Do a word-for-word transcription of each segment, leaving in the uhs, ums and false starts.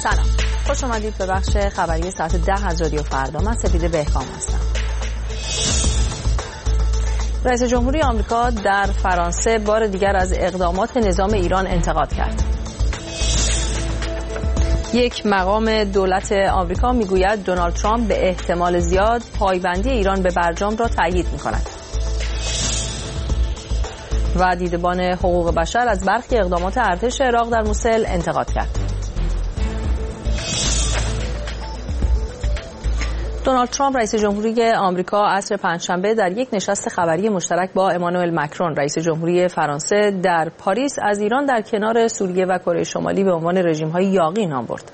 سلام، خوش آمدید به بخش خبری ساعت ده از رادیو فردا. من سپیده بهکام هستم. رئیس جمهوری آمریکا در فرانسه بار دیگر از اقدامات نظام ایران انتقاد کرد. یک مقام دولت آمریکا میگوید دونالد ترامپ به احتمال زیاد پایبندی ایران به برجام را تایید می‌کند. و دیدبان حقوق بشر از برخی اقدامات ارتش عراق در موسل انتقاد کرد. دونالد ترامپ رئیس جمهوری آمریکا عصر پنجشنبه در یک نشست خبری مشترک با امانوئل مکرون رئیس جمهوری فرانسه در پاریس از ایران در کنار سوریه و کره شمالی به عنوان رژیم‌های یاغی نام برد.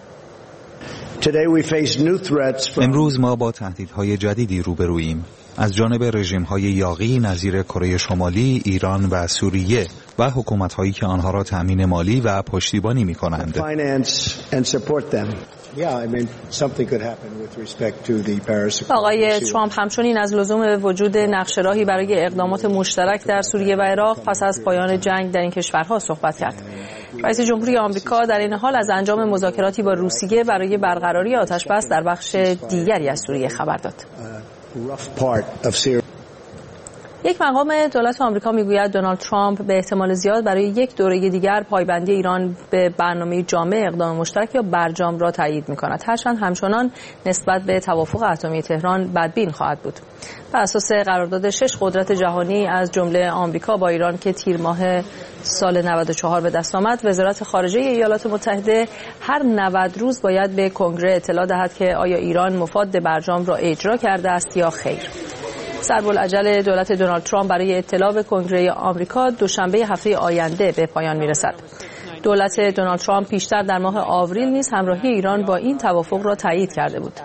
امروز ما با تهدیدهای جدیدی روبروییم از جانب رژیم‌های یاغی نظیر کره شمالی، ایران و سوریه و حکومت‌هایی که آنها را تأمین مالی و پشتیبانی می‌کنند. آقای ترامپ همچنین از لزوم وجود نقشه راهی برای اقدامات مشترک در سوریه و عراق پس از پایان جنگ در این کشورها صحبت کرد. رئیس جمهوری آمریکا در این حال از انجام مذاکراتی با روسیه برای برقراری آتش‌بس در بخش دیگری از سوریه خبر داد. یک مقام دولت آمریکا میگوید دونالد ترامپ به احتمال زیاد برای یک دوره دیگر پایبندی ایران به برنامه جامع اقدام مشترک یا برجام را تایید می‌کند، هرچند همچنان نسبت به توافق اتمی تهران بدبین خواهد بود. بر اساس قرارداد شش قدرت جهانی از جمله آمریکا با ایران که تیر ماه سال نود و چهار به دست آمد، وزارت خارجه ایالات متحده هر نود روز باید به کنگره اطلاع دهد که آیا ایران مفاد برجام را اجرا کرده است یا خیر. سربالعجل دولت دونالد ترامپ برای اطلاع به کنگره آمریکا دوشنبه هفته آینده به پایان میرسد. دولت دونالد ترامپ پیشتر در ماه آوریل نیز همراهی ایران با این توافق را تایید کرده بود.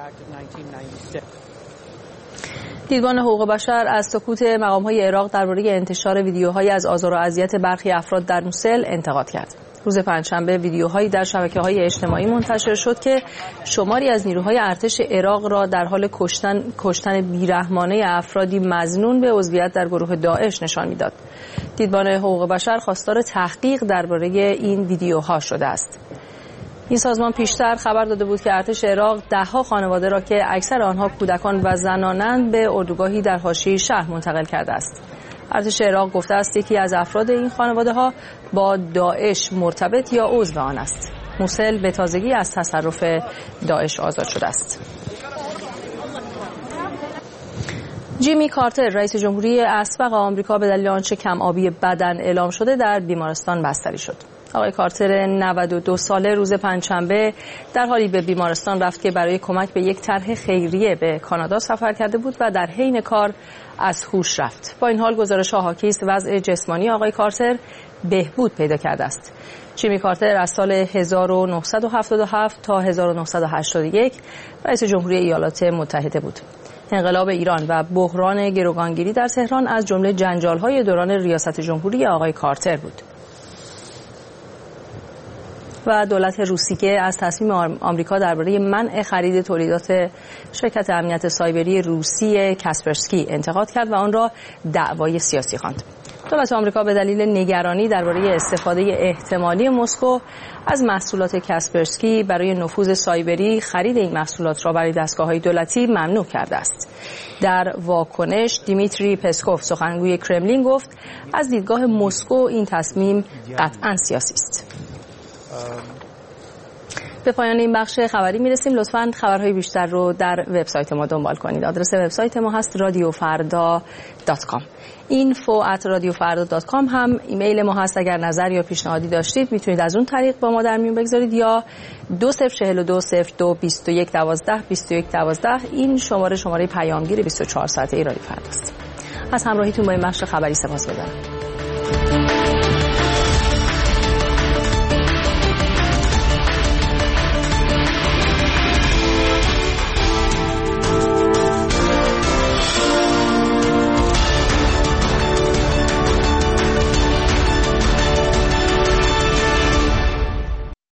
دیدبان حقوق بشر از سکوت مقام‌های عراق درباره انتشار ویدیوهایی از آزار و اذیت برخی افراد در موسل انتقاد کرد. روز پنجشنبه ویدیوهایی در شبکه‌های اجتماعی منتشر شد که شماری از نیروهای ارتش عراق را در حال کشتن کشتن بیرحمانه افرادی مظنون به عضویت در گروه داعش نشان می‌داد. دیدبان حقوق بشر خواستار تحقیق درباره این ویدیوها شده است. این سازمان پیشتر خبر داده بود که ارتش عراق ده‌ها خانواده را که اکثر آنها کودکان و زنانند به اردوگاهی در حاشیه شهر منتقل کرده است. ارتش عراق گفته است یکی از افراد این خانواده‌ها با داعش مرتبط یا عضو آن است. موسل به تازگی از تصرف داعش آزاد شده است. جیمی کارتر رئیس جمهوری اسبق آمریکا به دلیل آنچه کم آبی بدن اعلام شده در بیمارستان بستری شد. آقای کارتر نود و دو ساله روز پنجشنبه در حالی به بیمارستان رفت که برای کمک به یک طرح خیریه به کانادا سفر کرده بود و در حین کار از هوش رفت. با این حال گزارش‌ها حاکی است وضع جسمانی آقای کارتر بهبود پیدا کرده است. جیمی کارتر از سال هزار و نهصد و هفتاد و هفت تا هزار و نهصد و هشتاد و یک رئیس جمهوری ایالات متحده بود. انقلاب ایران و بحران گروگانگیری در تهران از جمله جنجال‌های دوران ریاست جمهوری آقای کارتر بود. و دولت روسیه از تصمیم آمریکا درباره منع خرید تولیدات شرکت امنیت سایبری روسی کاسپرسکی انتقاد کرد و آن را دعوای سیاسی خواند. دولت آمریکا به دلیل نگرانی درباره استفاده احتمالی مسکو از محصولات کاسپرسکی برای نفوذ سایبری خرید این محصولات را برای دستگاه‌های دولتی ممنوع کرده است. در واکنش دیمیتری پسکوف سخنگوی کرملین گفت از دیدگاه مسکو این تصمیم قطعاً سیاسی است. به پایان این بخش خبری میرسیم. لطفاً خبرهای بیشتر رو در وبسایت ما دنبال کنید. آدرس وبسایت ما هست رادیو فردا دات کام. اینفو ات رادیو فردا دات کام هم ایمیل ما هست. اگر نظر یا پیشنهادی داشتید میتونید از اون طریق با ما در میون بگذارید یا دو صفر چهل و دو صفر دو بیست و یک دوازده بیست و یک دوازده این شماره شماره پیامگیر بیست و چهار ساعته رادیو فردا است. از همراهیتون با این بخش خبری سپاسگزارم.